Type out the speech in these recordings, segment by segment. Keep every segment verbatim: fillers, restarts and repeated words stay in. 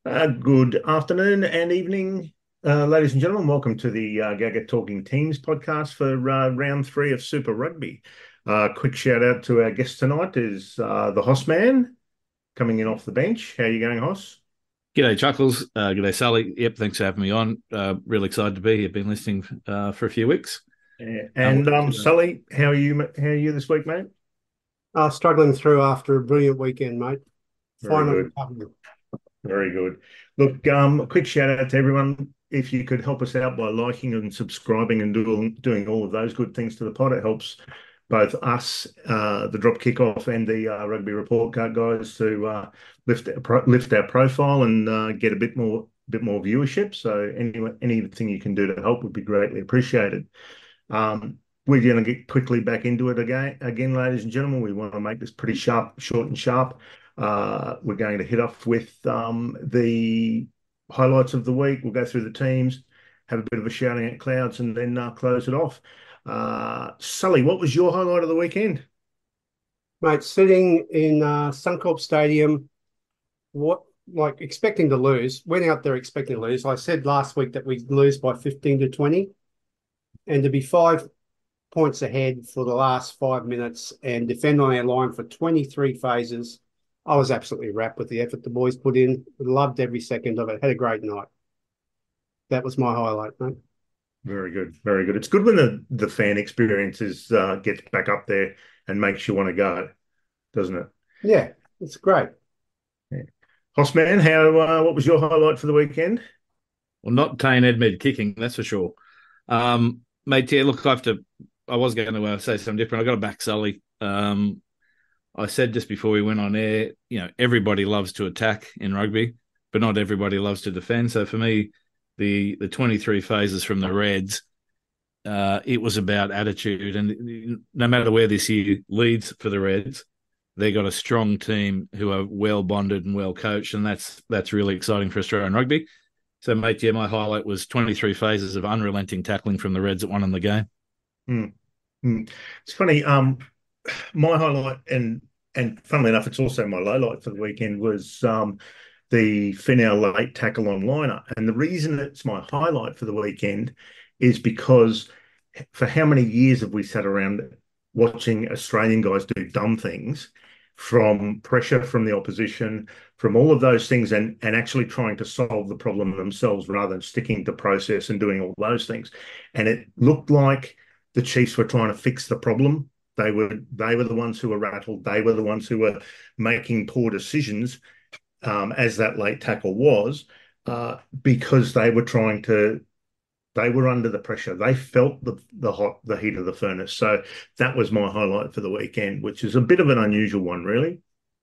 Uh, good afternoon and evening, uh, ladies and gentlemen. Welcome to the uh, Gaga Talking Teams podcast for uh, round three of Super Rugby. Uh, quick shout out to our guest tonight is uh, the Hoss man coming in off the bench. How are you going, Hoss? G'day, Chuckles. Uh, g'day, Sally. Yep, thanks for having me on. Uh, really excited to be here. Been listening uh, for a few weeks. Uh, Uh, what and about um, you, mate? Sully, how are you? How are you this week, mate? Uh, struggling through after a brilliant weekend, mate. Very Finally good. recovered. Very good. Look, um, a quick shout out to everyone. If you could help us out by liking and subscribing and doing doing all of those good things to the pod, it helps both us, uh, the Drop Kickoff, and the uh, Rugby Report Card guys to uh, lift our pro lift our profile and uh, get a bit more bit more viewership. So any anything you can do to help would be greatly appreciated. Um, we're going to get quickly back into it again, again, ladies and gentlemen. We want to make this pretty sharp, short and sharp. Uh, we're going to hit off with um, the highlights of the week. We'll go through the teams, have a bit of a shouting at clouds, and then uh, close it off. Uh, Sully, what was your highlight of the weekend? Mate, sitting in uh, Suncorp Stadium, what like expecting to lose, went out there expecting to lose. I said last week that we'd lose by fifteen to twenty, and to be five points ahead for the last five minutes and defend on our line for twenty-three phases. I was absolutely wrapped with the effort the boys put in. Loved every second of it. Had a great night. That was my highlight, mate. Very good, very good. It's good when the the fan experience is uh, gets back up there and makes you want to go, doesn't it? Yeah, it's great. Yeah. Hossman, how uh, what was your highlight for the weekend? Well, not Tane Edmed kicking, that's for sure. Um, mate, yeah, look, I have to. I was going to uh, say something different. I got to back Sully. Um, I said just before we went on air, you know, everybody loves to attack in rugby, but not everybody loves to defend. So for me, the the twenty-three phases from the Reds, uh, it was about attitude. And no matter where this year leads for the Reds, they got a strong team who are well bonded and well coached, and that's that's really exciting for Australian rugby. So, mate, yeah, my highlight was twenty-three phases of unrelenting tackling from the Reds that won in the game. Hmm. Hmm. It's funny. Um, my highlight and and funnily enough, it's also my low light for the weekend was um, the Finau late tackle on liner. And the reason it's my highlight for the weekend is because for how many years have we sat around watching Australian guys do dumb things from pressure from the opposition, from all of those things, and and actually trying to solve the problem themselves rather than sticking to process and doing all those things. And it looked like the Chiefs were trying to fix the problem. They were they were the ones who were rattled. They were the ones who were making poor decisions, um, as that late tackle was, uh, because they were trying to. They were under the pressure. They felt the the hot the heat of the furnace. So that was my highlight for the weekend, which is a bit of an unusual one, really.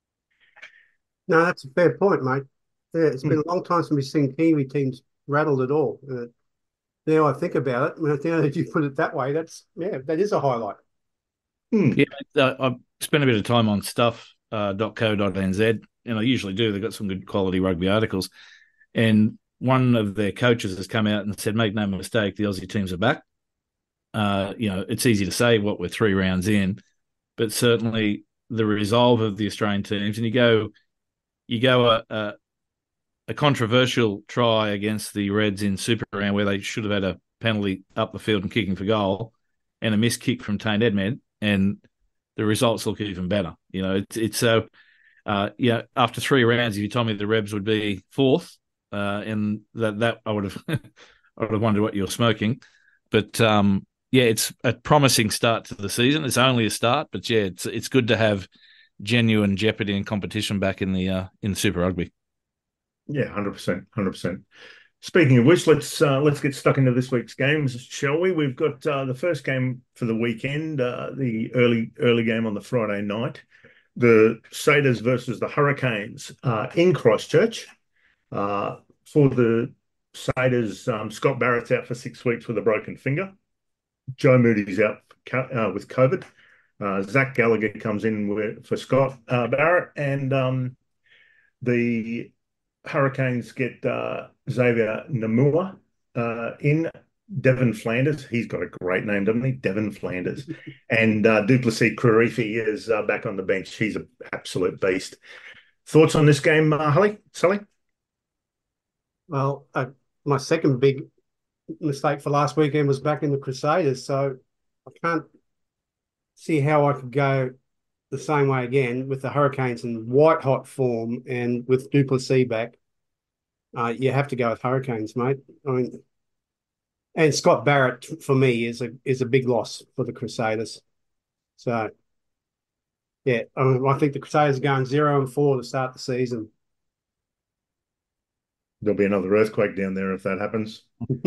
No, that's a fair point, mate. Yeah, it's Hmm. been a long time since we've seen Kiwi teams rattled at all. Uh, now I think about it, now that you put it that way, that's yeah, that is a highlight. Hmm. Yeah, uh, I've spent a bit of time on stuff uh, dot co dot n z, and I usually do. They've got some good quality rugby articles. And one of their coaches has come out and said, make no mistake, the Aussie teams are back. Uh, you know, it's easy to say what we're three rounds in, but certainly the resolve of the Australian teams, and you go, you go a, a, a controversial try against the Reds in Super Round where they should have had a penalty up the field and kicking for goal, and a missed kick from Tane Edmed, and the results look even better. You know, it's it's so uh, yeah. After three rounds, if you told me the Rebs would be fourth, uh, and that that I would have I would have wondered what you're smoking, but um, yeah, it's a promising start to the season. It's only a start, but yeah, it's it's good to have genuine jeopardy and competition back in the uh, in Super Rugby. Yeah, one hundred percent, one hundred percent. Speaking of which, let's uh, let's get stuck into this week's games, shall we? We've got uh, the first game for the weekend, uh, the early early game on the Friday night, the Satyrs versus the Hurricanes uh, in Christchurch. Uh, for the Satyrs, um, Scott Barrett's out for six weeks with a broken finger. Joe Moody's out uh, with COVID. Uh, Zach Gallagher comes in with, for Scott uh, Barrett, and um, the Hurricanes get uh, Xavier Namua uh, in. Devon Flanders, he's got a great name, doesn't he? Devon Flanders. And uh, Duplessis Kharifi is uh, back on the bench. He's an absolute beast. Thoughts on this game, uh, Holly? Sully? Well, uh, my second big mistake for last weekend was back in the Crusaders, so I can't see how I could go the same way again with the Hurricanes in white hot form and with Duplessis back. Uh, you have to go with Hurricanes, mate. I mean, and Scott Barrett for me is a is a big loss for the Crusaders. So yeah, I, mean, I think the Crusaders are going zero and four to start the season. There'll be another earthquake down there if that happens.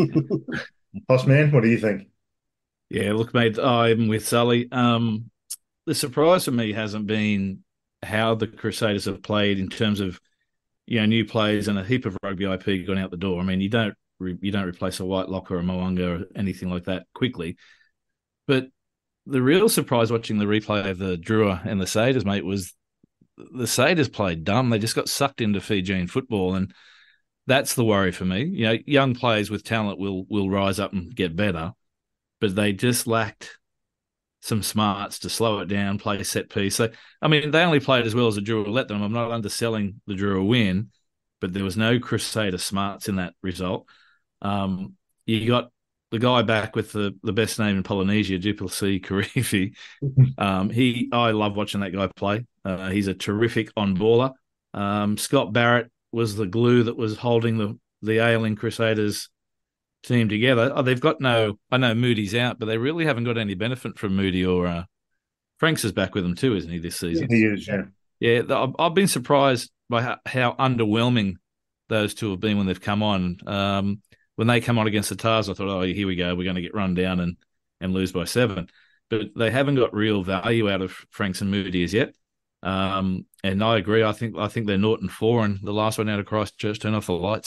Boss man, what do you think? Yeah, look, mate, I'm with Sully. Um, the surprise for me hasn't been how the Crusaders have played in terms of, you know, new players and a heap of rugby I P gone out the door. I mean, you don't re- you don't replace a Whitelock or a Mo'unga or anything like that quickly. But the real surprise watching the replay of the Drua and the Satyrs, mate, was the Satyrs played dumb. They just got sucked into Fijian football, and that's the worry for me. You know, young players with talent will will rise up and get better, but they just lacked some smarts to slow it down, play set piece. So, I mean, they only played as well as the Drua let them. I'm not underselling the Drua win, but there was no Crusader smarts in that result. Um, you got the guy back with the, the best name in Polynesia, Duplessis Kirifi. Um, he, I love watching that guy play. Uh, he's a terrific on-baller. Um, Scott Barrett was the glue that was holding the, the ailing Crusaders team together. Oh, they've got no, I know Moody's out, but they really haven't got any benefit from Moody or uh, Franks is back with them too, isn't he, this season? He is, yeah. Yeah, I've, I've been surprised by how, how underwhelming those two have been when they've come on. Um, when they come on against the Tars, I thought, oh, here we go, we're going to get run down and, and lose by seven. But they haven't got real value out of Franks and Moody as yet. Um, and I agree. I think I think they're naught and four, and the last one out of Christchurch turned off the lights.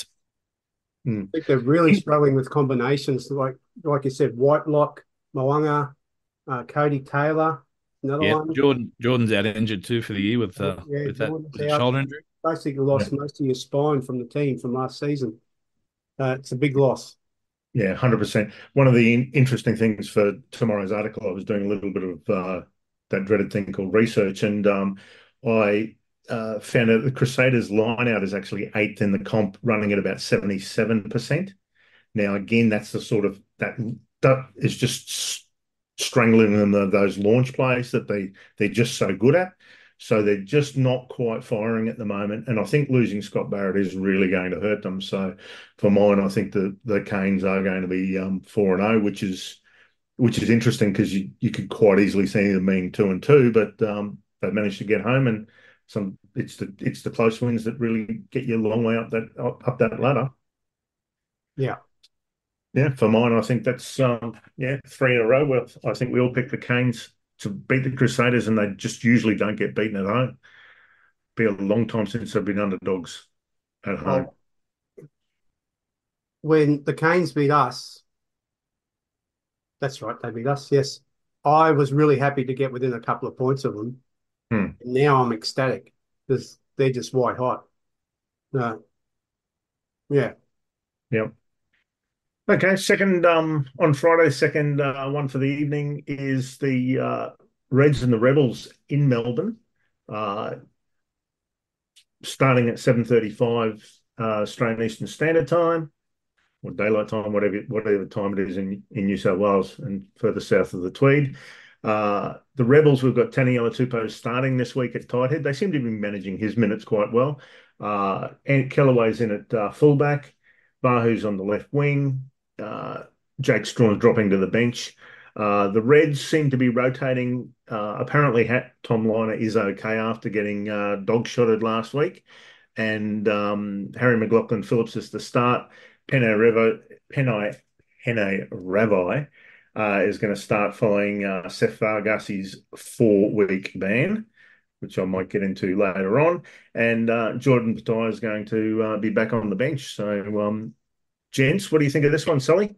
I think they're really struggling with combinations, like like you said, Whitelock, Mo'unga, uh, Cody Taylor, another Yeah, one. Jordan Jordan's out injured too for the year with uh, Yeah, with that Jordan's with a out. shoulder injury. Basically lost Yeah. most of your spine from the team from last season. Uh, it's a big loss. Yeah, one hundred percent. One of the in- interesting things for tomorrow's article, I was doing a little bit of uh, that dreaded thing called research, and um, I uh, found out the Crusaders line out is actually eighth in the comp, running at about seventy-seven percent. Now, again, that's the sort of that that is just s- strangling them the, those launch plays that they they're just so good at. So they're just not quite firing at the moment, and I think losing Scott Barrett is really going to hurt them. So for mine, I think the the Canes are going to be um, four and zero, which is which is interesting because you you could quite easily see them being two and two, but um, they've managed to get home, and some it's the it's the close wins that really get you a long way up that up, up that ladder. Yeah. Yeah, for mine, I think that's um, yeah three in a row. Well, I think we all picked the Canes to beat the Crusaders, and they just usually don't get beaten at home. Be a long time since they've been underdogs at home. Well, when the Canes beat us, that's right, they beat us. Yes, I was really happy to get within a couple of points of them. Hmm. Now I'm ecstatic because they're just white hot. No, yeah. Yep. Okay. Second um, on Friday, second uh, one for the evening is the uh, Reds and the Rebels in Melbourne, uh, starting at seven thirty-five uh, Australian Eastern Standard Time, or daylight time, whatever whatever time it is in, in New South Wales and further south of the Tweed. Uh, the Rebels, we've got Taniela Tupou starting this week at tight head. They seem to be managing his minutes quite well. Uh, and Kellaway's in at uh, fullback. Bahu's on the left wing. Uh, Jake Strawn's dropping to the bench. Uh, the Reds seem to be rotating. Uh, apparently, Tom Liner is okay after getting uh, dog shotted last week. And um, Harry McLaughlin Phillips is the start. Pene Revo, Pene, Pene Ravai uh, is going to start following uh, Seth Vargas's four-week ban, which I might get into later on. And uh, Jordan Patai is going to uh, be back on the bench. So, um, gents, what do you think of this one, Sully?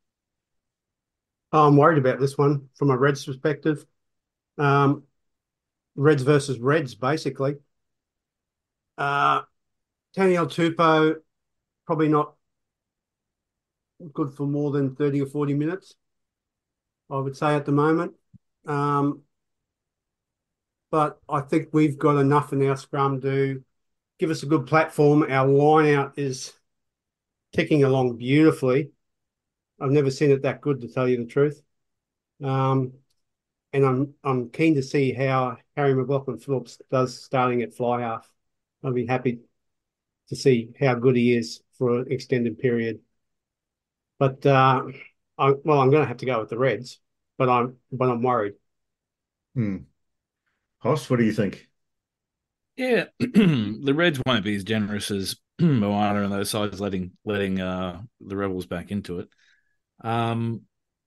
I'm worried about this one from a Reds perspective. Um, Reds versus Reds, basically. Uh, Taniela Tupou, probably not good for more than thirty or forty minutes, I would say at the moment. Um, but I think we've got enough in our scrum to give us a good platform. Our line out is ticking along beautifully. I've never seen it that good, to tell you the truth. Um, and I'm I'm keen to see how Harry McLaughlin Phillips does starting at fly half. I'll be happy to see how good he is for an extended period. But uh, I, well, I'm going to have to go with the Reds, but I'm but I'm worried. Hmm. Hoss, what do you think? Yeah, the Reds won't be as generous as Moana and those sides letting letting uh, the Rebels back into it. Um,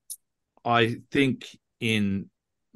I think in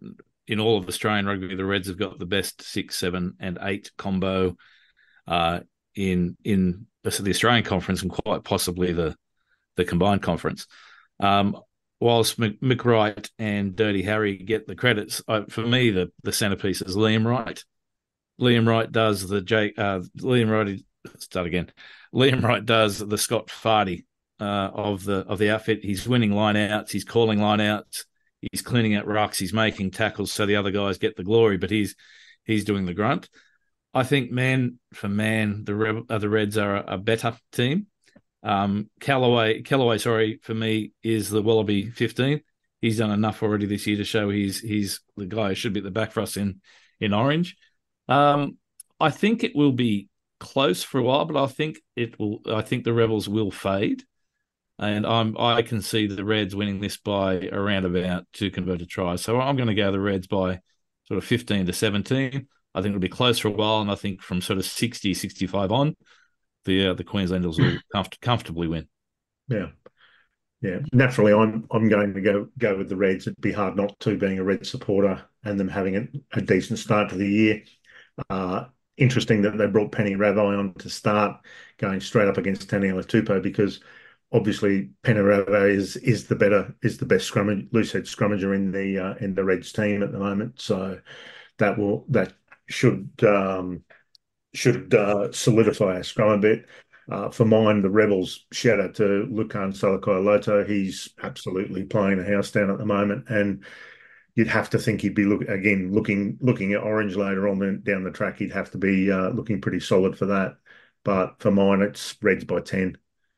in all of Australian rugby, the Reds have got the best six, seven, and eight combo uh, in in the Australian conference and quite possibly the the combined conference. Um, whilst McWright and Dirty Harry get the credits, uh, for me the the centerpiece is Liam Wright. Liam Wright does the Jake. Uh, Liam Wright start again. Liam Wright does the Scott Fardy uh, of the of the outfit. He's winning lineouts. He's calling lineouts. He's cleaning out rucks. He's making tackles so the other guys get the glory, but he's he's doing the grunt. I think man for man, the Red, uh, the Reds are a, a better team. Um, Callaway, Callaway, sorry, for me is the Wallaby fifteen. He's done enough already this year to show he's he's the guy who should be at the back for us in in orange. Um, I think it will be close for a while, but I think it will. I think the Rebels will fade, and I'm I can see the Reds winning this by around about two converted tries. So I'm going to go the Reds by sort of fifteen to seventeen. I think it'll be close for a while, and I think from sort of sixty, sixty-five on, the uh, the Queenslanders will comfort- comfortably win. Yeah. Yeah, naturally, I'm I'm going to go go with the Reds. It'd be hard not to, being a Red supporter and them having a, a decent start to the year. Uh, interesting that they brought Penny Ravai on to start, going straight up against Taniela Tupou, because obviously Penny Ravai is is the better is the best scrummage loosehead scrummager in the uh, in the Reds team at the moment. So that will that should um, should uh, solidify our scrum a bit. Uh, for mine, the Rebels, shout out to Lukan Salakaia-Loto. He's absolutely playing a house down at the moment, and you'd have to think he'd be look again looking looking at Orange later on the, down the track. He'd have to be uh, looking pretty solid for that. But for mine, it's Reds by ten.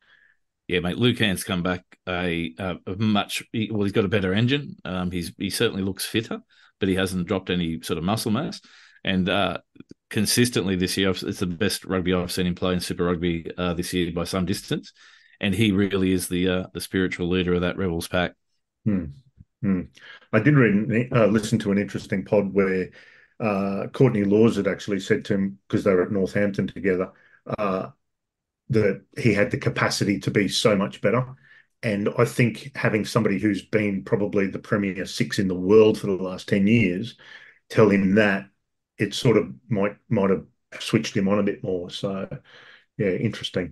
Yeah, mate. Lucan's come back a, a, a much well. He's got a better engine. Um, he's he certainly looks fitter, but he hasn't dropped any sort of muscle mass. And uh, consistently this year, it's the best rugby I've seen him play in Super Rugby uh, this year by some distance. And he really is the uh, the spiritual leader of that Rebels pack. Hmm. Hmm. I did read, uh, listen to an interesting pod where uh, Courtney Laws had actually said to him, because they were at Northampton together, uh, that he had the capacity to be so much better. And I think having somebody who's been probably the premier six in the world for the last ten years tell him that, it sort of might might have switched him on a bit more. So, yeah, interesting.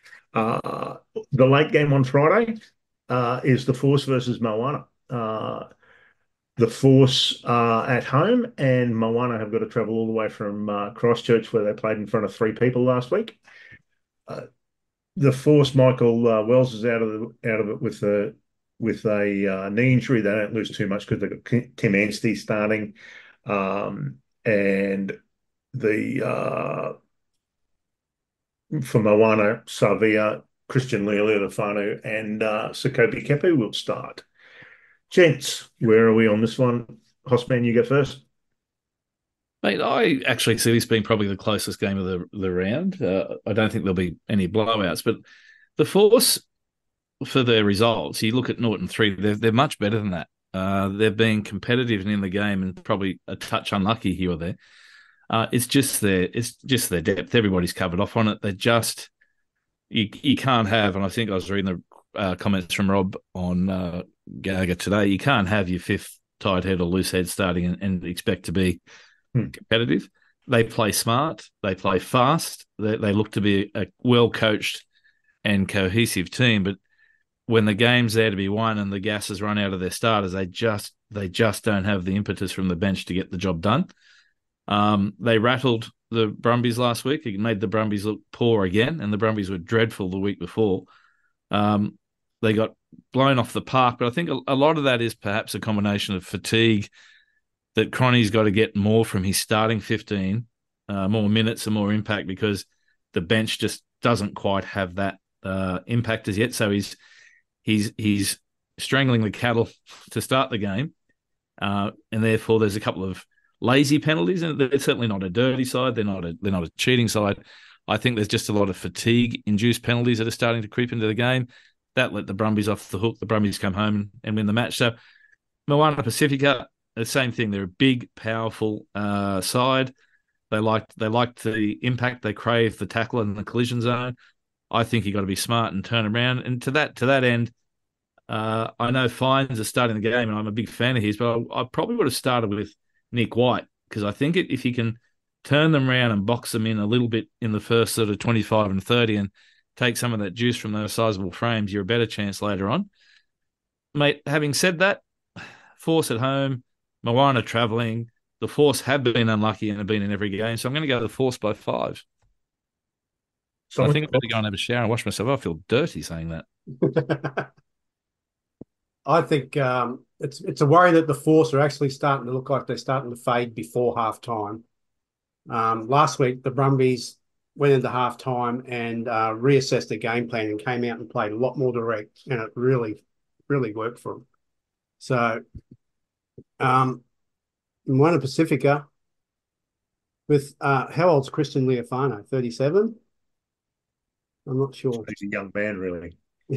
Uh, the late game on Friday uh, is the Force versus Moana. Uh, the Force are at home, and Moana have got to travel all the way from uh, Christchurch, where they played in front of three people last week. Uh, the Force, Michael uh, Wells is out of the, out of it with a with a uh, knee injury. They don't lose too much because they've got Tim Anstey starting. Um, And the uh, for Moana, Savia, Christian Leali'ifanu, and uh, Sekope Kepu will start. Gents, where are we on this one? Hosman, you go first. Mate, I actually see this being probably the closest game of the, the round. Uh, I don't think there'll be any blowouts, but the Force, for their results, you look at Norton three, they're, they're much better than that. Uh, they're being competitive in the game and probably a touch unlucky here or there. Uh, it's just their it's just their depth. Everybody's covered off on it. They just you you can't have. And I think I was reading the uh, comments from Rob on uh, Gaga today. You can't have your fifth tight head or loose head starting and, and expect to be hmm. competitive. They play smart. They play fast. They, they look to be a well coached and cohesive team. But when the game's there to be won and the gas has run out of their starters, they just they just don't have the impetus from the bench to get the job done. Um, they rattled the Brumbies last week. It made the Brumbies look poor again, and the Brumbies were dreadful the week before. Um, they got blown off the park, but I think a, a lot of that is perhaps a combination of fatigue, that Cronny's got to get more from his starting fifteen, uh, more minutes and more impact, because the bench just doesn't quite have that uh, impact as yet. So he's he's he's strangling the cattle to start the game, uh, and therefore there's a couple of lazy penalties, and they're certainly not a dirty side. They're not a they're not a cheating side. I think there's just a lot of fatigue-induced penalties that are starting to creep into the game. That let the Brumbies off the hook. The Brumbies come home and win the match. So Moana Pacifica, the same thing. They're a big, powerful uh, side. They liked they liked the impact. They crave the tackle in the collision zone. I think you got to be smart and turn around. And to that to that end, uh, I know Fines are starting the game, and I'm a big fan of his. But I, I probably would have started with Nick White, because I think it, if you can turn them around and box them in a little bit in the first sort of twenty-five and thirty and take some of that juice from those sizable frames, you're a better chance later on. Mate, having said that, Force at home, Moana travelling, the Force have been unlucky and have been in every game, so I'm going to go the Force by five. So I think I better go and have a shower and wash myself. I feel dirty saying that. I think um, it's it's a worry that the Force are actually starting to look like they're starting to fade before half time. Um, last week, the Brumbies went into half time and uh, reassessed their game plan and came out and played a lot more direct, and it really, really worked for them. So, um, Moana Pacifica with uh, how old's Christian Leofano? thirty-seven? I'm not sure. He's a young man, really.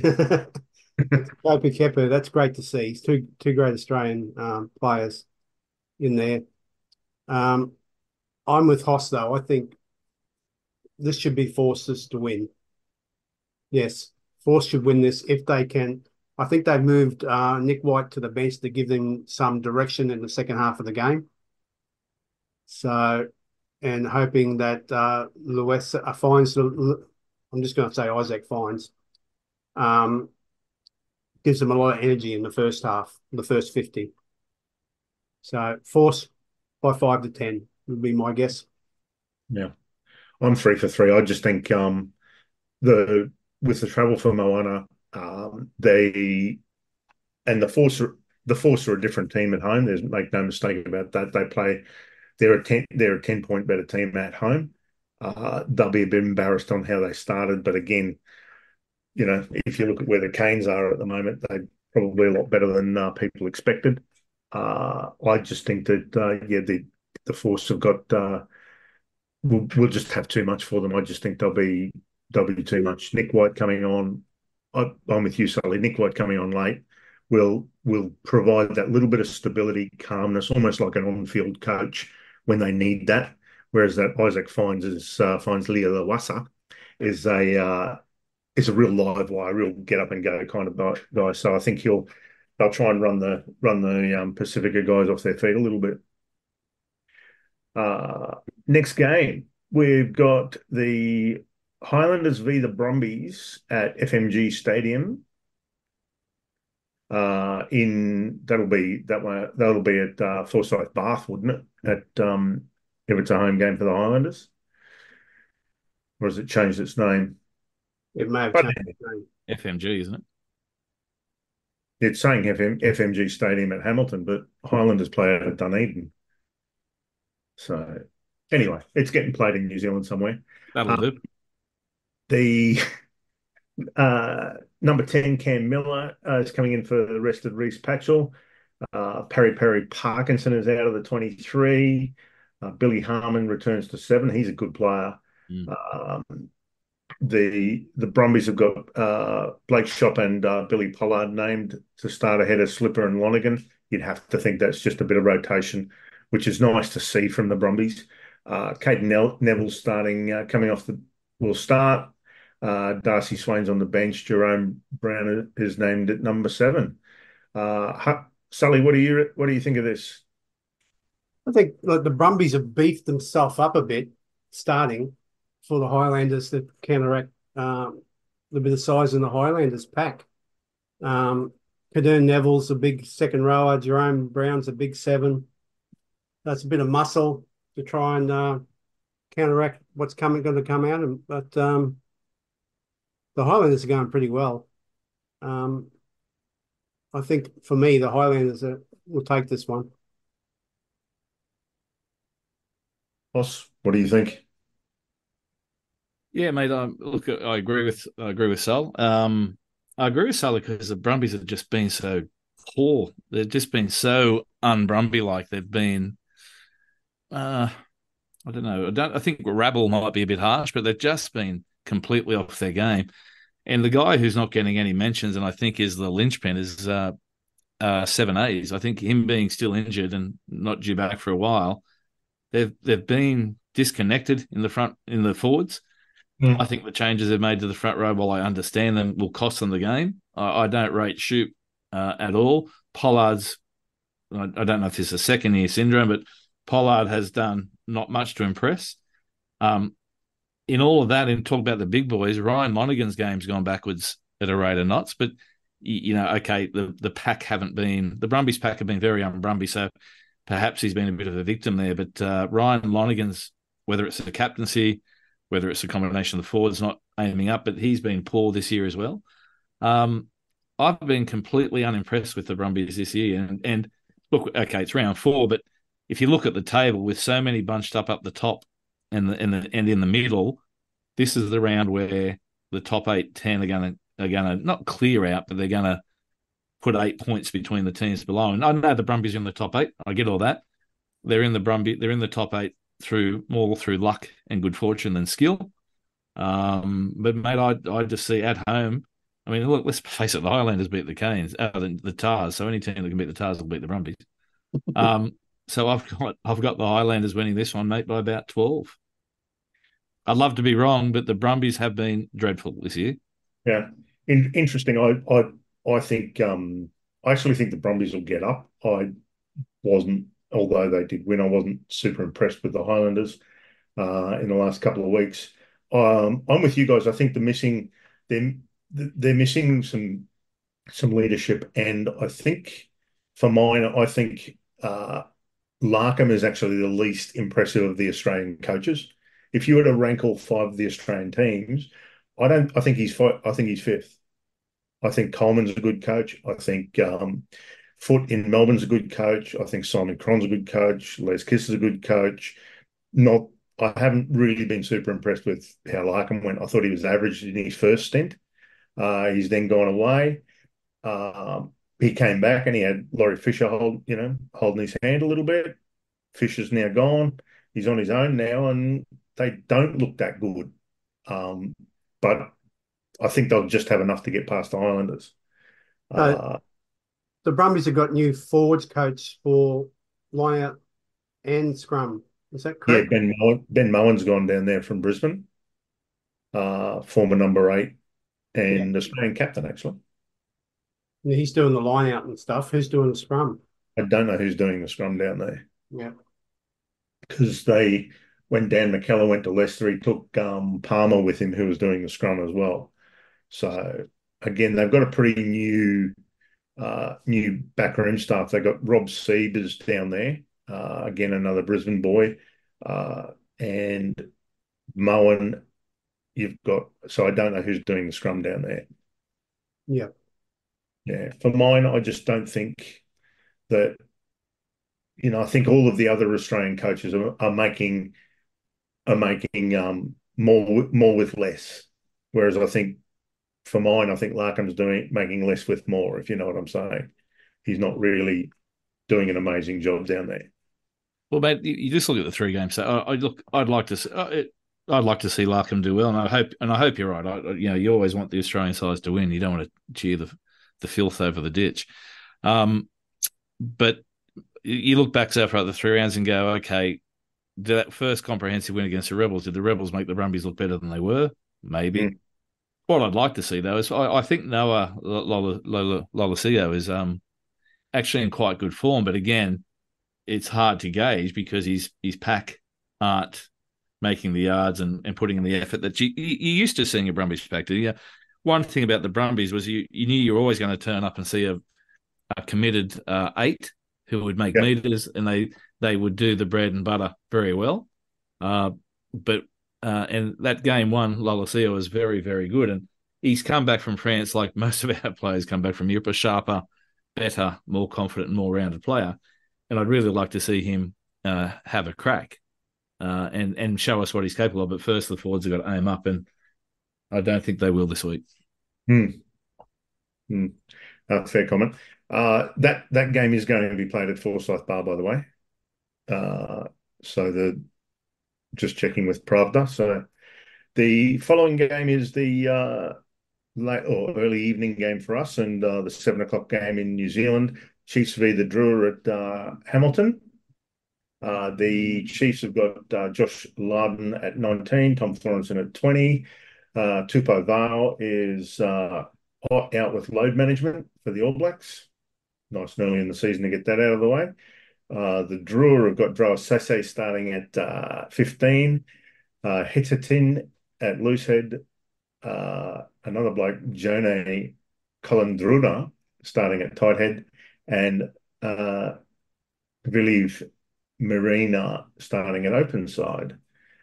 Kopi Kepa, that's great to see. He's two two great Australian um, players in there. Um, I'm with Hoss, though. I think this should be Force's to win. Yes, Force should win this if they can. I think they've moved uh, Nick White to the bench to give them some direction in the second half of the game. So, and hoping that uh, Lewis uh, finds, I'm just going to say Isaac Fines, um, gives them a lot of energy in the first half, the first fifty. So, Force by five to ten would be my guess. Yeah, I'm three for three. I just think um, the with the travel for Moana, um, they and the Force are, the Force are a different team at home. There's make no mistake about that. They play they're a ten they're a ten point better team at home. Uh, they'll be a bit embarrassed on how they started, but again, you know, if you look at where the Canes are at the moment, they're probably a lot better than uh, people expected. Uh, I just think that uh, yeah, the the Force have got. Uh, We'll, we'll just have too much for them. I just think they'll be they'll be too much. Nick White coming on, I, I'm with you, Sully. Nick White coming on late will will provide that little bit of stability, calmness, almost like an on-field coach when they need that. Whereas that Isaac Fines is uh, finds Leo Lawasa is a uh, is a real live wire, real get up and go kind of guy. So I think he'll they'll try and run the run the um, Pacifica guys off their feet a little bit. Uh, next game, we've got the Highlanders v the Brumbies at F M G Stadium. Uh, in that'll be that one. That'll be at uh, Forsyth Bath, wouldn't it? At um, if it's a home game for the Highlanders, or has it changed its name? It may have But changed its name. F M G, isn't it? It's saying F M, F M G Stadium at Hamilton, but Highlanders play out at Dunedin. So anyway, it's getting played in New Zealand somewhere. That'll um, do. The uh, number ten, Cam Miller, uh, is coming in for the rested Reece Patchell. Uh, Perry Perry Parkinson is out of the twenty-three. Uh, Billy Harmon returns to seven. He's a good player. Mm. Um, the the Brumbies have got uh, Blake Shop and uh, Billy Pollard named to start ahead of Slipper and Lonergan. You'd have to think that's just a bit of rotation, which is nice to see from the Brumbies. Uh, Caden ne- Neville's starting, uh, coming off the, will start. Uh, Darcy Swain's on the bench. Jerome Brown is named at number seven. Uh, Sully, what do you what do you think of this? I think like, the Brumbies have beefed themselves up a bit starting for the Highlanders to counteract um, the bit of size in the Highlanders pack. Um, Cadern Neville's a big second rower. Jerome Brown's a big seven. That's a bit of muscle to try and uh, counteract what's coming going to come out. And, but um, the Highlanders are going pretty well. Um, I think for me, the Highlanders are, will take this one. Boss, what do you think? Yeah, mate. Um, look, I agree with I agree with Sal. Um, I agree with Sal because the Brumbies have just been so poor. They've just been so un-Brumby like. They've been, uh, I don't know. I don't. I think rabble might be a bit harsh, but they've just been completely off their game. And the guy who's not getting any mentions, and I think is the linchpin, is uh, uh, Seven A's. I think him being still injured and not due back for a while, they've they've been disconnected in the front in the forwards. I Mm. think the changes they've made to the front row, while I understand them, will cost them the game. I, I don't rate Shoop uh, at all. Pollard's, I, I don't know if this is a second year syndrome, but Pollard has done not much to impress. Um, in all of that, and talk about the big boys, Ryan Lonergan's game's gone backwards at a rate of knots. But, you know, okay, the, the pack haven't been, the Brumbies pack have been very un-Brumby, so perhaps he's been a bit of a victim there. But uh, Ryan Lonergan's, whether it's the captaincy, whether it's a combination of the forwards not aiming up, but he's been poor this year as well. Um, I've been completely unimpressed with the Brumbies this year. And, and look, okay, it's round four, but if you look at the table with so many bunched up up the top and the, and, the, and in the middle, this is the round where the top eight, ten are going to are going to not clear out, but they're going to put eight points between the teams below. And I know the Brumbies are in the top eight. I get all that. They're in the Brumby. They're in the top eight through more through luck and good fortune than skill. Um, but mate, I I just see at home. I mean, look, let's face it, the Highlanders beat the Canes, uh, the, the Tars. So any team that can beat the Tars will beat the Brumbies. Um, so I've got I've got the Highlanders winning this one, mate, by about twelve. I'd love to be wrong, but the Brumbies have been dreadful this year. Yeah. In, interesting. I, I, I think, um, I actually think the Brumbies will get up. I wasn't, although they did win, I wasn't super impressed with the Highlanders uh, in the last couple of weeks. Um, I'm with you guys. I think the missing, they're, they're missing some some leadership, and I think for mine, I think uh, Larkham is actually the least impressive of the Australian coaches. If you were to rank all five of the Australian teams, I don't. I think he's. I think he's fifth. I think Coleman's a good coach. I think um, Foote in Melbourne's a good coach. I think Simon Cron's a good coach. Les Kiss is a good coach. Not. I haven't really been super impressed with how Larkham went. I thought he was average in his first stint. Uh, he's then gone away. Um, he came back and he had Laurie Fisher hold, you know, holding his hand a little bit. Fisher's now gone. He's on his own now, and they don't look that good. Um, but I think they'll just have enough to get past the Islanders. Uh, Uh, the Brumbies have got new forwards coach for lineout and scrum. Is that yeah, correct? Ben Mowen, Ben Mowen's gone down there from Brisbane, uh, former number eight Yeah. and Australian captain, actually. Yeah, he's doing the lineout and stuff. Who's doing the scrum? I don't know who's doing the scrum down there Yeah. because they, when Dan McKellar went to Leicester, he took um, Palmer with him, who was doing the scrum as well. So again, they've got a pretty new uh, new backroom staff. They've got Rob Siebers down there, uh, again, another Brisbane boy, uh, and Mowen. You've got, so I don't know who's doing the scrum down there. Yeah. Yeah, for mine, I just don't think that, you know, I think all of the other Australian coaches are, are making are making um, more more with less, whereas I think for mine, I think Larkham's doing making less with more, if you know what I'm saying. He's not really doing an amazing job down there. Well, mate, you, you just look at the three games. So I, I look, I'd like to, see, uh, I'd like to see Larkham do well, and I hope, and I hope you're right. I, you know, you always want the Australian sides to win. You don't want to cheer the the filth over the ditch. Um, but you look back so far at the three rounds and go, okay, did that first comprehensive win against the Rebels, did the Rebels make the Brumbies look better than they were? Maybe. Mm. What I'd like to see though is I, I think Noah Lola, Lola, Lolosio is um actually in quite good form, but again, it's hard to gauge because his his pack aren't making the yards and, and putting in the effort that you, you used to seeing a Brumbies pack. Yeah, one thing about the Brumbies was you, you knew you were always going to turn up and see a, a committed uh, eight who would make Yeah. meters, and they they would do the bread and butter very well. Uh, but uh, and that game one, Lolosio was very, very good. And he's come back from France like most of our players come back from Europe, a sharper, better, more confident, more rounded player. And I'd really like to see him uh, have a crack. uh, and and show us what he's capable of. But first, the forwards have got to aim up, and I don't think they will this week. Hmm. Hmm. Uh, fair comment. Uh, that that game is going to be played at Forsyth Bar, by the way. Uh, so the just checking with Pravda. So the following game is the uh, late or early evening game for us, and uh, the seven o'clock game in New Zealand. Chiefs v the Drua at uh, Hamilton. Uh, the Chiefs have got uh, Josh Larden at nineteen, Tom Florenson at twenty. Uh, Tupou Vale is uh, out with load management for the All Blacks. Nice and early in the season to get that out of the way. Uh, the Drua have got Droa Sese starting at uh, fifteen. Uh, Hitatin at loosehead. Uh, another bloke, Jone Colandruna, starting at tight head. And uh, Viliv Marina starting at open side.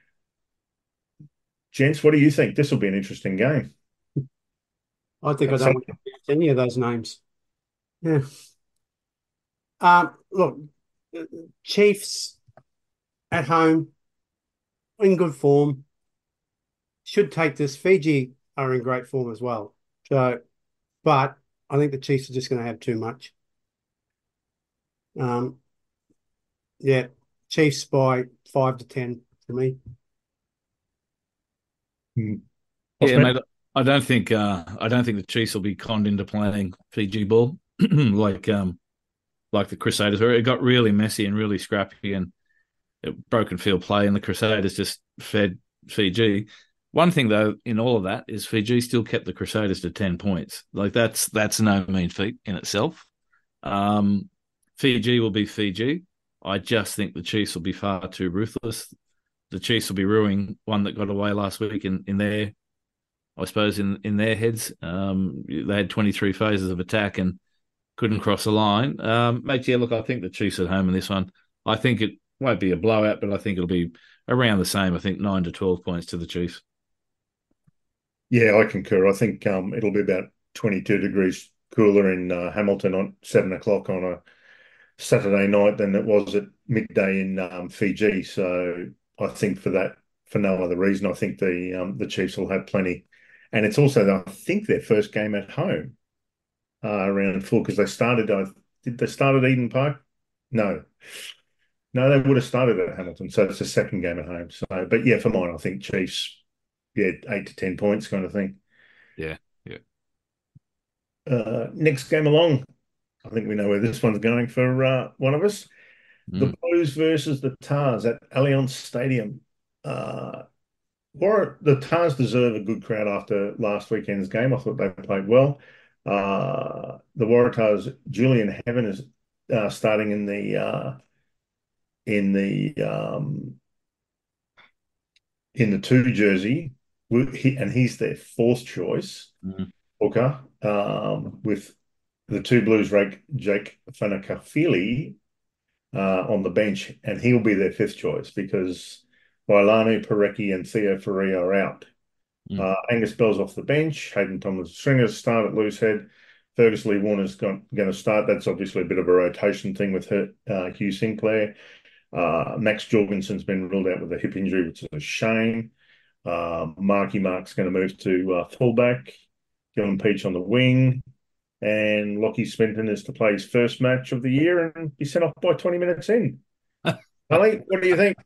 Gents, what do you think? This will be an interesting game. I think I don't want to pronounce any of those names. Yeah. Um, look, Chiefs at home, in good form, should take this. Fiji are in great form as well. So, but I think the Chiefs are just going to have too much. Um, yeah, Chiefs by five to ten for me. Hmm. Yeah, mate. I don't think uh, I don't think the Chiefs will be conned into playing Fiji ball like um, like the Crusaders were. It got really messy and really scrappy and it broken field play, and the Crusaders just fed Fiji. One thing though, in all of that, is Fiji still kept the Crusaders to ten points. Like that's that's no mean feat in itself. Um, Fiji will be Fiji. I just think the Chiefs will be far too ruthless. The Chiefs will be ruining one that got away last week in, in their, I suppose, in, in their heads. Um, they had twenty-three phases of attack and couldn't cross the line. Um, mate, yeah, look, I think the Chiefs at home in this one. I think it won't be a blowout, but I think it'll be around the same. I think nine to twelve points to the Chiefs. Yeah, I concur. I think um, it'll be about twenty-two degrees cooler in uh, Hamilton on seven o'clock on a Saturday night than it was at midday in um, Fiji. So I think for that, for no other reason, I think the um, the Chiefs will have plenty. And it's also, I think, their first game at home uh, around four because they started. Uh, did they start at Eden Park? No, no, they would have started at Hamilton. So it's the second game at home. So, but yeah, for mine, I think Chiefs. Yeah, eight to ten points, kind of thing. Yeah, yeah. Uh, next game along, I think we know where this one's going for uh, one of us. Mm. The Blues versus the Tars at Allianz Stadium. Uh, War- the Tars deserve a good crowd after last weekend's game. I thought they played well. Uh, the Waratahs, Julian Heaven is uh, starting in the uh, in the um, in the two jersey, and he's their fourth choice. Mm. Hooker, um, with the two Blues rake Jake Fanakafili uh, on the bench, and he'll be their fifth choice because Wailanu, Parecki, and Theo Faria are out. Mm. Uh, Angus Bell's off the bench. Hayden Thomas Stringer's start at loosehead. Fergus Lee Warner's going to start. That's obviously a bit of a rotation thing with her, uh, Hugh Sinclair. Uh, Max Jorgensen's been ruled out with a hip injury, which is a shame. Uh, Marky Mark's going to move to uh, fullback. Gillan Peach on the wing. And Lockie Swinton is to play his first match of the year and be sent off by twenty minutes in. Ali, what do you think?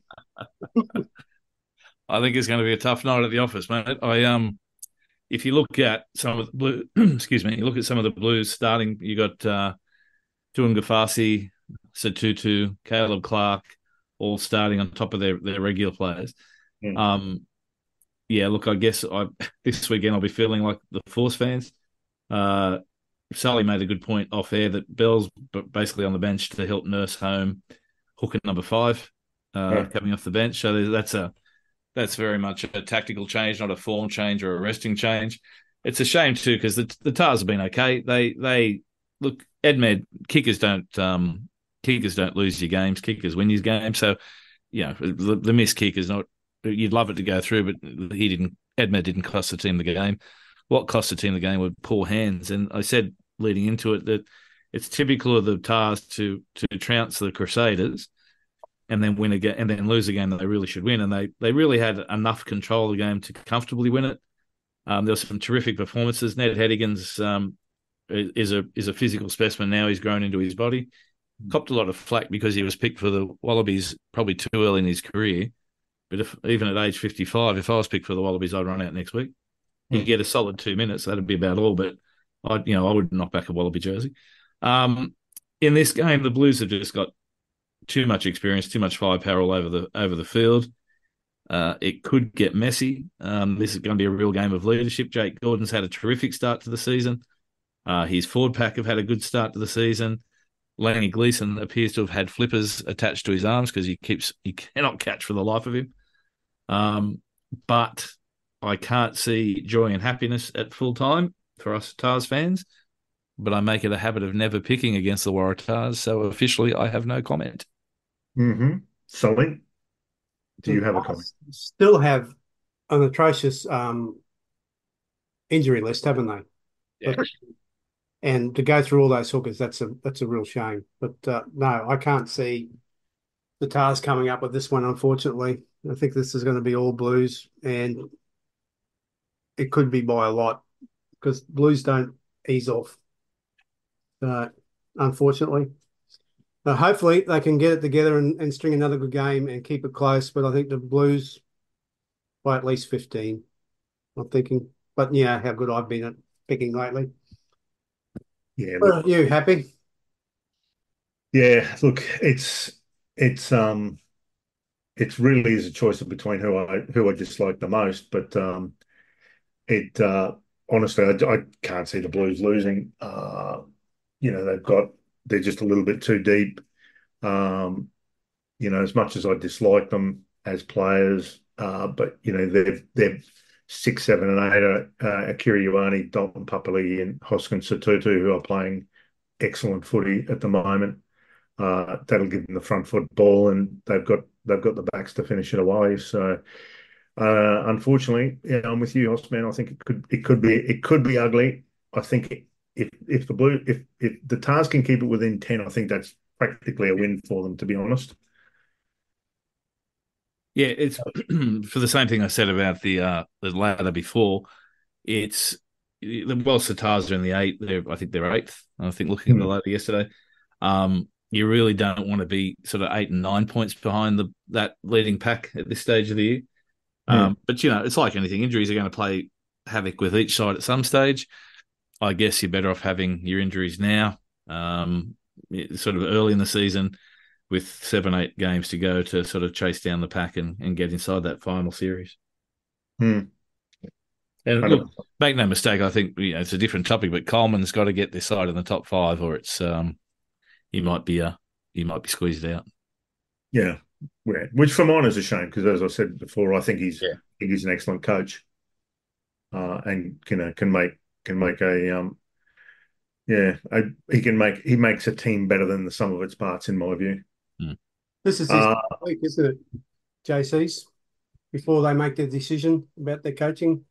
I think it's going to be a tough night at the office, mate. I um, if you look at some of the blue, excuse me, you look at some of the Blues starting. You got uh, Tuangafasi, Satutu, Caleb Clark, all starting on top of their, their regular players. Mm. Um, yeah, look, I guess I this weekend I'll be feeling like the Force fans. Uh, Sully made a good point off air that Bell's basically on the bench to help nurse home hooker number five uh, yeah. coming off the bench. So that's a that's very much a tactical change, not a form change or a resting change. It's a shame too because the the Tars have been okay. They they look Edmed kickers don't um, kickers don't lose your games. Kickers win your games. So you know the, the missed kick is not. You'd love it to go through, but he didn't. Edmed didn't cost the team the game. What cost the team the game were poor hands. And I said leading into it that it's typical of the Tars to to trounce the Crusaders and then win again, and then lose again that they really should win. And they they really had enough control of the game to comfortably win it. Um, there were some terrific performances. Ned Hedigans um, is a is a physical specimen now. He's grown into his body. Copped a lot of flack because he was picked for the Wallabies probably too early in his career. But if even at age fifty-five, if I was picked for the Wallabies, I'd run out next week. You mm. get a solid two minutes. That'd be about all. But I, you know, I would knock back a Wallaby jersey. Um, in this game, the Blues have just got too much experience, too much firepower all over the over the field. Uh, it could get messy. Um, this is going to be a real game of leadership. Jake Gordon's had a terrific start to the season. Uh, his forward pack have had a good start to the season. Lanny Gleeson appears to have had flippers attached to his arms because he keeps he cannot catch for the life of him. Um, but I can't see joy and happiness at full time for us Tars fans. But I make it a habit of never picking against the Waratahs, so officially I have no comment. Mm-hmm. Sully, do you have a comment? Still have an atrocious um, injury list, haven't they? Yeah. But, and to go through all those hookers, that's a that's a real shame. But uh, no, I can't see the Tars coming up with this one, unfortunately. I think this is going to be all Blues, and it could be by a lot because Blues don't ease off, uh, unfortunately. Uh, hopefully they can get it together and, and string another good game and keep it close. But I think the Blues by at least fifteen, I'm thinking. But yeah, how good I've been at picking lately. Yeah. Look, are you happy? Yeah, look, it's it's um it's really is a choice between who I who I dislike the most, but um it uh honestly I, I can't see the Blues losing. Uh you know, they've got they're just a little bit too deep. Um, you know, as much as I dislike them as players, uh, but you know, they've they're six, seven, and eight are uh, Akira Ioane, Dalton Papali'i, and Hoskins Sotutu, who are playing excellent footy at the moment. Uh, that'll give them the front foot ball, and they've got they've got the backs to finish it away. So, uh, unfortunately, yeah, I'm with you, Osman. I think it could it could be it could be ugly. I think if if the blue if if the Tars can keep it within ten, I think that's practically a win for them, to be honest. Yeah, it's for the same thing I said about the uh, the ladder before. It's the whilst the Tars are in the eight, they're I think they're eighth. I think looking mm. at the ladder yesterday, um, you really don't want to be sort of eight and nine points behind the that leading pack at this stage of the year. Mm. Um, but you know, it's like anything; injuries are going to play havoc with each side at some stage. I guess you're better off having your injuries now, um, sort of early in the season, with seven, eight games to go to sort of chase down the pack and, and get inside that final series. Hmm. And look, make no mistake, I think you know, it's a different topic, but Coleman's got to get this side in the top five, or it's um, he might be uh, he might be squeezed out. Yeah, yeah. Which for mine is a shame because, as I said before, I think he's yeah. I think he's an excellent coach, uh, and you know can make can make a um, yeah, a, he can make he makes a team better than the sum of its parts, in my view. Hmm. This is his uh, week, isn't it, J C's? Before they make their decision about their coaching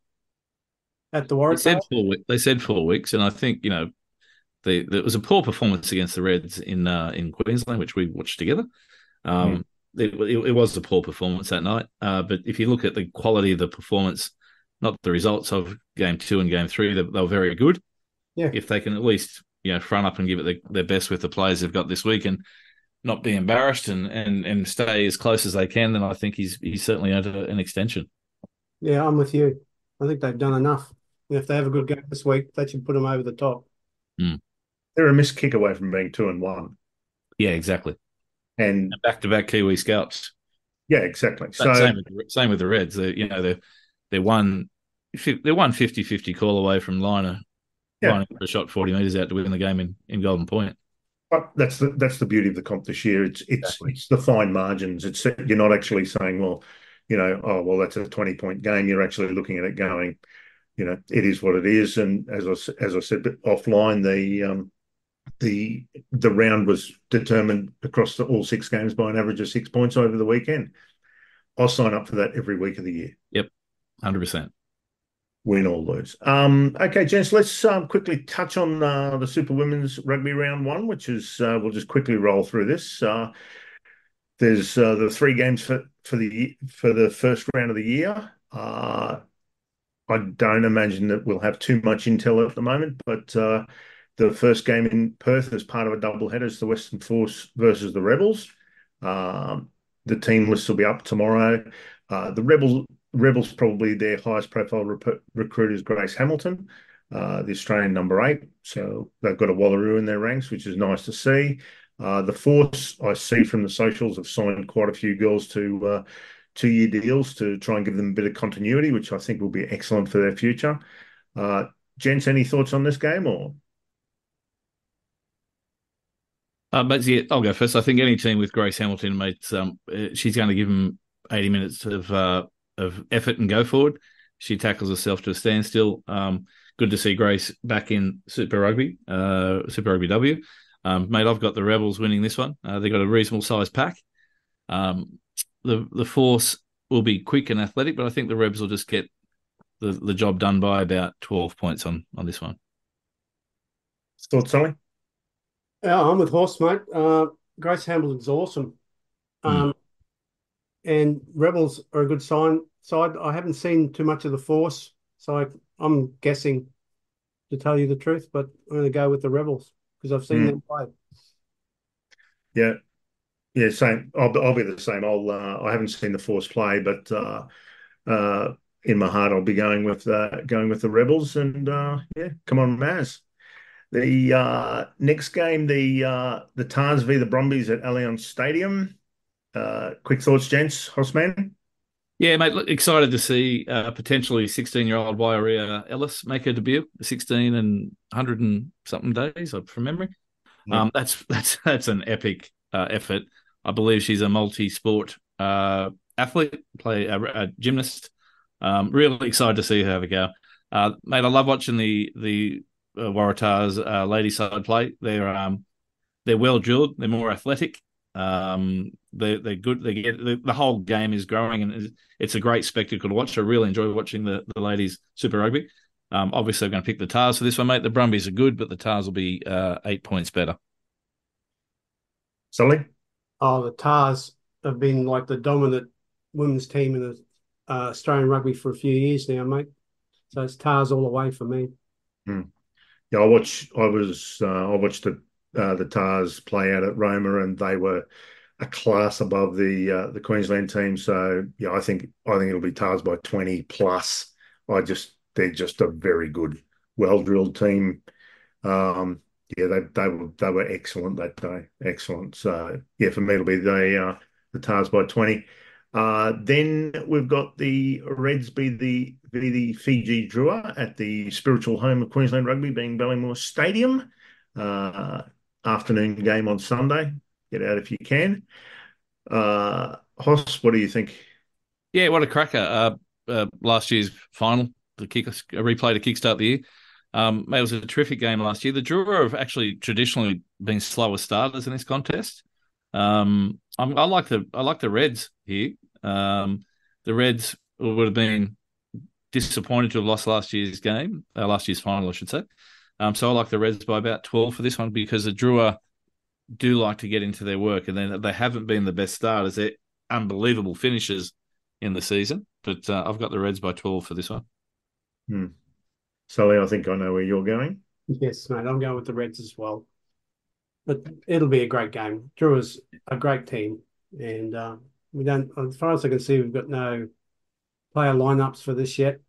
at the Waratahs? They said four weeks. They said four weeks, and I think you know, the, there was a poor performance against the Reds in uh, in Queensland, which we watched together. Um, mm. it, it, it was a poor performance that night, uh, but if you look at the quality of the performance, not the results of game two and game three, they, they were very good. Yeah, if they can at least you know front up and give it the, their best with the players they've got this week and not be embarrassed and and and stay as close as they can, then I think he's he's certainly earned an extension. Yeah, I'm with you. I think they've done enough. And if they have a good game this week, they should put them over the top. Mm. They're a missed kick away from being two and one. Yeah, exactly. And back to back Kiwi scalps. Yeah, exactly. So so same with, same with the Reds. They you know they're they're one they're one fifty-fifty call away from Liner. Yeah. Lining for a shot forty metres out to win the game in, in Golden Point. But that's the that's the beauty of the comp this year. It's it's exactly. it's the fine margins. It's you're not actually saying, well, you know, oh well, that's a twenty point game. You're actually looking at it going, you know, it is what it is. And as I as I said offline, the um, the the round was determined across the, all six games by an average of six points over the weekend. I'll sign up for that every week of the year. Yep, one hundred percent. Win or lose. Um, okay, gents, let's um, quickly touch on uh, the Super Women's Rugby Round One, which is, uh, we'll just quickly roll through this. Uh, there's uh, the three games for for the for the first round of the year. Uh, I don't imagine that we'll have too much intel at the moment, but uh, the first game in Perth as part of a doubleheader is the Western Force versus the Rebels. Um, the team list will be up tomorrow. Uh, the Rebels, Rebels probably their highest profile rep- recruit is Grace Hamilton, uh, the Australian number eight. So they've got a Wallaroo in their ranks, which is nice to see. Uh, the Force, I see from the socials, have signed quite a few girls to uh, two-year deals to try and give them a bit of continuity, which I think will be excellent for their future. Uh, Gents, any thoughts on this game or? Uh, but yeah, I'll go first. I think any team with Grace Hamilton, mate, um, uh, she's going to give them eighty minutes of uh, of effort and go forward. She tackles herself to a standstill. Um, good to see Grace back in Super Rugby, uh, Super Rugby W. Um, mate, I've got the Rebels winning this one. Uh, they've got a reasonable sized pack. Um, the the Force will be quick and athletic, but I think the Rebs will just get the, the job done by about twelve points on, on this one. Thoughts, Sally? Yeah, I'm with Horse, mate. Uh, Grace Hamilton's awesome. Um, Mm. and Rebels are a good sign side. I haven't seen too much of the Force, so I, I'm guessing to tell you the truth, but I'm going to go with the Rebels because I've seen Mm. them play. Yeah, yeah, same. I'll, I'll be the same. I'll. Uh, I haven't seen the Force play, but uh, uh, in my heart, I'll be going with uh, going with the Rebels. And uh, yeah, come on, Maz. The uh, next game, the uh, the Tars v the Brumbies at Allianz Stadium. Uh, quick thoughts, gents. Houseman. Yeah, mate, look, excited to see uh, potentially sixteen-year-old Wairia Ellis make her debut, sixteen and one hundred and something days from memory. Yep. Um, that's that's that's an epic uh, effort. I believe she's a multi-sport uh, athlete, play a, a gymnast. Um, really excited to see her have a go, uh, mate. I love watching the the uh, Waratahs uh, lady side play. They're um, they're well drilled. They're more athletic. Um, they're they're good. They get the, the whole game is growing, and it's, it's a great spectacle to watch. I really enjoy watching the the ladies Super Rugby. Um, obviously, I'm going to pick the Tars for this one, mate. The Brumbies are good, but the Tars will be uh, eight points better. Sully. Oh, the Tars have been like the dominant women's team in the uh, Australian rugby for a few years now, mate. So it's Tars all the way for me. Hmm. Yeah, I watch. I was. Uh, I watched the uh, the Tars play out at Roma, and they were a class above the uh, the Queensland team. So yeah, I think I think it'll be Tars by twenty plus. I just they're just a very good, well drilled team. Um, yeah, they they were they were excellent that day. Excellent. So yeah, for me it'll be the uh, the Tars by twenty. Uh, then we've got the Reds be the be the Fiji Drua at the spiritual home of Queensland Rugby, being Ballymore Stadium. Uh, afternoon game on Sunday. Get out if you can. Uh, Hoss, what do you think? Yeah, what a cracker! Uh, uh, last year's final, the kick, a replay to kickstart the year. Um, mate, it was a terrific game last year. The Drua have actually traditionally been slower starters in this contest. Um, I'm, I like the I like the Reds here. Um, the Reds would have been disappointed to have lost last year's game, uh, last year's final, I should say. Um, so I like the Reds by about twelve for this one because the Drua do like to get into their work, and then they haven't been the best starters. They're unbelievable finishers in the season, but uh, I've got the Reds by twelve for this one. Hmm. Sully, I think I know where you're going. Yes, mate. I'm going with the Reds as well. But it'll be a great game. Drew is a great team, and uh, we don't, as far as I can see, we've got no player lineups for this yet.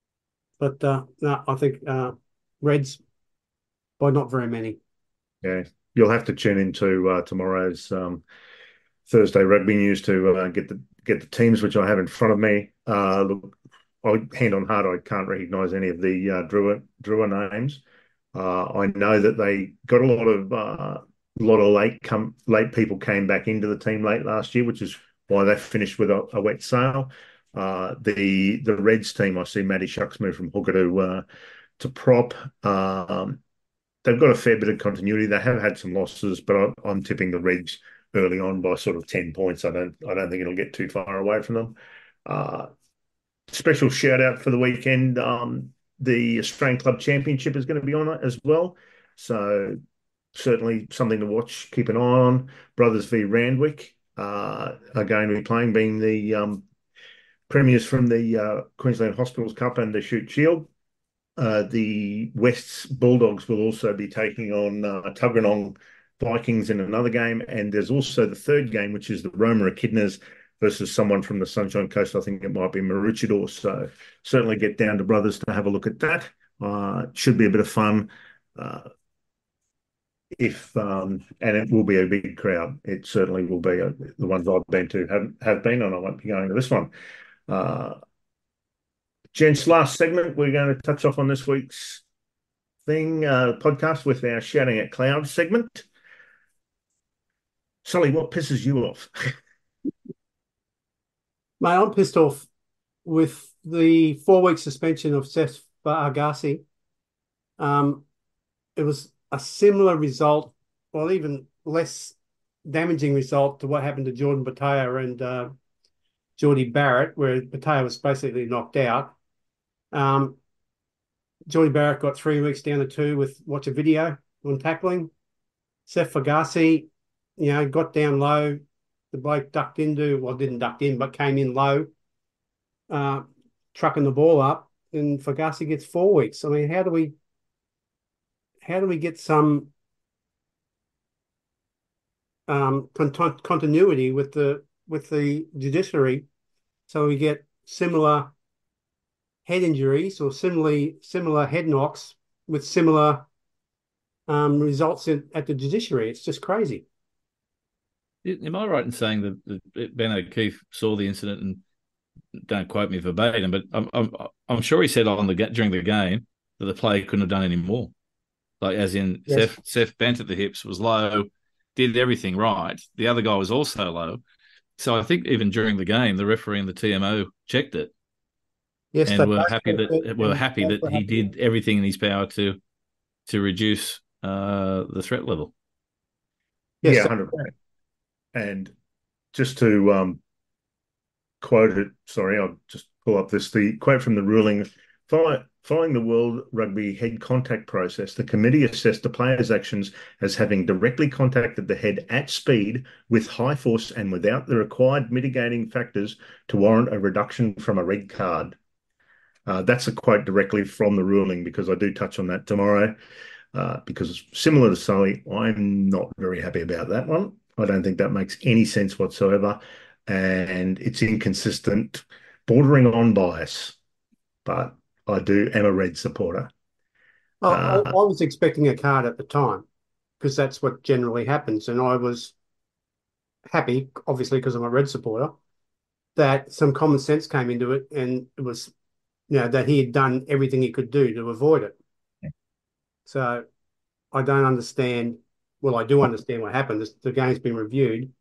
But uh, no, I think uh, Reds by not very many. Yeah, you'll have to tune into uh, tomorrow's um, Thursday rugby news to uh, get the get the teams, which I have in front of me. Uh, look, I, hand on heart, I can't recognise any of the uh, Drua Drua names. Uh, I know that they got a lot of uh, a lot of late come late people came back into the team late last year, which is why they finished with a, a wet sail. Uh, the the Reds team, I see Matty Shucks move from hooker to uh, to prop. Um, they've got a fair bit of continuity. They have had some losses, but I, I'm tipping the Reds early on by sort of ten points. I don't I don't think it'll get too far away from them. Uh, special shout out for the weekend. Um, the Australian Club Championship is going to be on it as well. So certainly something to watch, keep an eye on. Brothers v Randwick. uh, are going to be playing, being the um, premiers from the uh, Queensland Hospitals Cup and the Shute Shield. Uh, the West's Bulldogs will also be taking on uh, Tuggeranong Vikings in another game. And there's also the third game, which is the Roma Echidnas versus someone from the Sunshine Coast. I think it might be Maroochydore. So certainly get down to Brothers to have a look at that. Uh, it should be a bit of fun. Uh, if um, and it will be a big crowd. It certainly will be. Uh, the ones I've been to have, have been, and I won't be going to this one. Uh, Gents, last segment, we're going to touch off on this week's thing, uh, podcast with our Shouting at Clouds segment. Sully, what pisses you off? Mate, I'm pissed off with the four-week suspension of Seth Agassi. Um, it was a similar result, or even less damaging result to what happened to Jordan Bataille and uh, Geordie Barrett, where Bataille was basically knocked out. Um, Geordie Barrett got three weeks down to two with watch a video on tackling. Seth Agassi, you know, got down low. The bloke ducked into, well, didn't duck in, but came in low, uh, trucking the ball up, and Agassi gets four weeks. I mean, how do we, how do we get some um, con- continuity with the with the judiciary, so we get similar head injuries or similarly similar head knocks with similar um, results in, at the judiciary? It's just crazy. Am I right in saying that, that Ben O'Keefe saw the incident, and don't quote me verbatim, but I'm I'm, I'm sure he said on the during the game that the player couldn't have done any more. Like as in yes. Seth, Seth bent at the hips, was low, did everything right. The other guy was also low. So I think even during the game, the referee and the T M O checked it. Yes, and we're happy that we're happy that he did everything in his power to to reduce uh, the threat level. Yes, yeah, one hundred percent. And just to um, quote it, sorry, I'll just pull up this, the quote from the ruling. Following the World Rugby head contact process, the committee assessed the player's actions as having directly contacted the head at speed with high force and without the required mitigating factors to warrant a reduction from a red card. Uh, that's a quote directly from the ruling, because I do touch on that tomorrow. Uh, because similar to Sully, I'm not very happy about that one. I don't think that makes any sense whatsoever, and it's inconsistent, bordering on bias. But I do am a Red supporter. Oh, uh, I, I was expecting a card at the time, because that's what generally happens, and I was happy, obviously, because I'm a Red supporter, that some common sense came into it, and it was, you know, that he had done everything he could do to avoid it. Yeah. So I don't understand. Well, I do understand what happened. The game's been reviewed,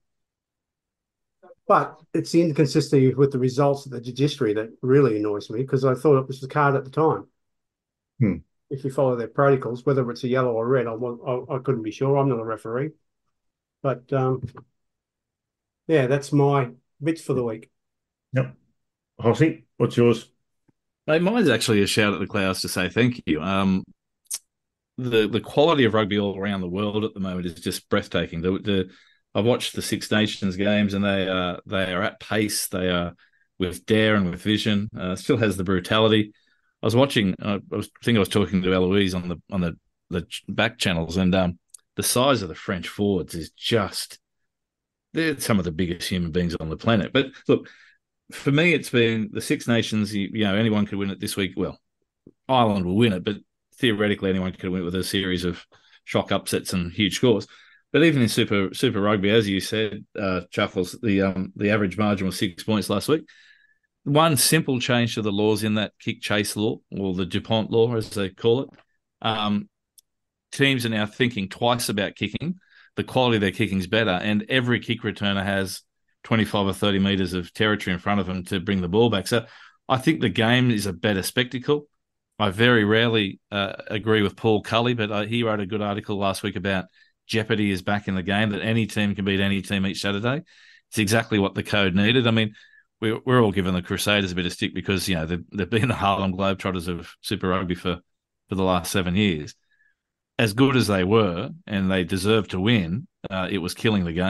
but it's the inconsistency with the results of the judiciary that really annoys me, because I thought it was the card at the time. Hmm. If you follow their protocols, whether it's a yellow or red, I, I, I couldn't be sure. I'm not a referee. But, um, yeah, that's my bits for the week. Yep. Hossie, what's yours? Hey, mine's actually a shout at the clouds to say thank you. Um, the the quality of rugby all around the world at the moment is just breathtaking. The, the I've watched the Six Nations games, and they are they are at pace. They are with dare and with vision. Uh, still has the brutality. I was watching. Uh, I was I think I was talking to Eloise on the on the, the back channels, and um, the size of the French forwards is just, they're some of the biggest human beings on the planet. But look, for me, it's been the Six Nations. You, you know, anyone could win it this week. Well, Ireland will win it, but theoretically, anyone could win it with a series of shock upsets and huge scores. But even in Super Super Rugby, as you said, uh, Chuffles, the um, the average margin was six points last week. One simple change to the laws in that kick chase law, or the DuPont law, as they call it. Um, teams are now thinking twice about kicking. The quality of their kicking is better, and every kick returner has twenty-five or thirty metres of territory in front of them to bring the ball back. So I think the game is a better spectacle. I very rarely uh, agree with Paul Cully, but uh, he wrote a good article last week about jeopardy is back in the game, that any team can beat any team each Saturday. It's exactly what the code needed. I mean, we're, we're all giving the Crusaders a bit of stick because, you know, they've, they've been the Harlem Globetrotters of Super Rugby for, for the last seven years. As good as they were, and they deserved to win, uh, it was killing the game.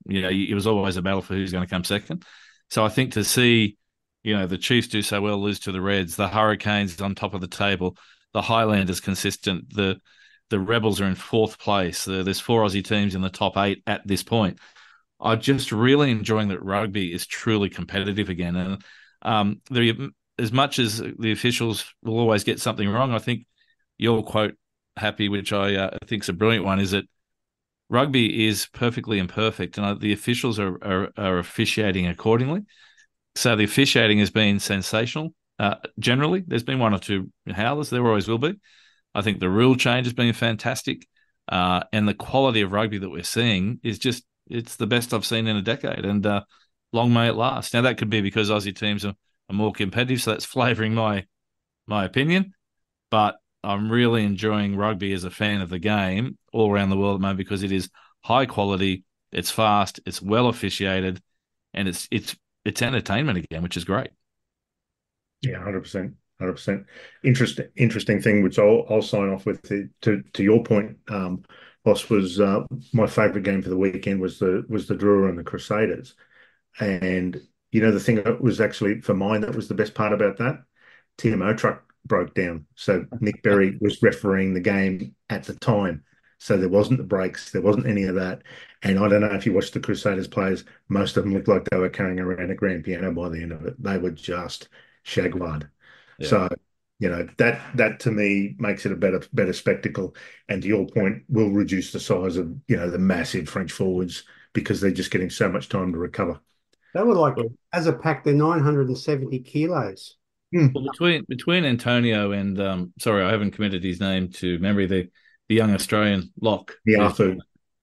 you know, it was always a battle for who's going to come second. So I think to see, you know, the Chiefs do so well, lose to the Reds, the Hurricanes on top of the table, the Highlanders consistent, the the Rebels are in fourth place. There's four Aussie teams in the top eight at this point. I'm just really enjoying that rugby is truly competitive again. And um, the, as much as the officials will always get something wrong, I think your quote, Happy, which I uh, think is a brilliant one, is that rugby is perfectly imperfect, and the officials are, are, are officiating accordingly. So the officiating has been sensational. Uh, generally, there's been one or two howlers. There always will be. I think the rule change has been fantastic, uh, and the quality of rugby that we're seeing is just, it's the best I've seen in a decade, and uh, long may it last. Now, that could be because Aussie teams are, are more competitive, so that's flavouring my my opinion, but I'm really enjoying rugby as a fan of the game all around the world at the moment because it is high quality, it's fast, it's well officiated, and it's it's it's entertainment again, which is great. Yeah, one hundred percent. one hundred percent. Interesting, interesting thing, which I'll, I'll sign off with. The, to to your point, um, Boss, was uh, my favourite game for the weekend was the was the Drua and the Crusaders. And, you know, the thing that was actually, for mine, that was the best part about that, T M O truck broke down. So Nick Berry was refereeing the game at the time. So there wasn't the breaks, there wasn't any of that. And I don't know if you watched the Crusaders players, most of them looked like they were carrying around a grand piano by the end of it. They were just shaguard. Yeah. So, you know, that that to me makes it a better better spectacle. And to your point, will reduce the size of, you know, the massive French forwards because they're just getting so much time to recover. They were like, as a pack, they're nine hundred seventy kilos. Well, between between Antonio and um, sorry, I haven't committed his name to memory. The the young Australian lock, Miafu.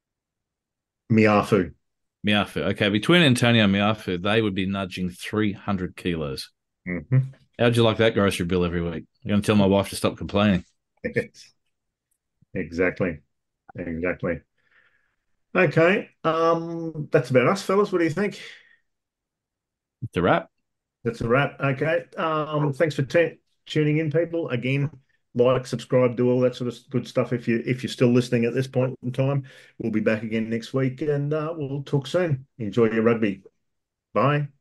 Miafu. Miafu. Okay, between Antonio and Miafu, they would be nudging three hundred kilos. Mm-hmm. How'd you like that grocery bill every week? I'm going to tell my wife to stop complaining. Exactly. Exactly. Okay. Um, that's about us, fellas. What do you think? It's a wrap. That's a wrap. Okay. Um, thanks for t- tuning in, people. Again, like, subscribe, do all that sort of good stuff. If you if you're still listening at this point in time, we'll be back again next week, and uh, we'll talk soon. Enjoy your rugby. Bye.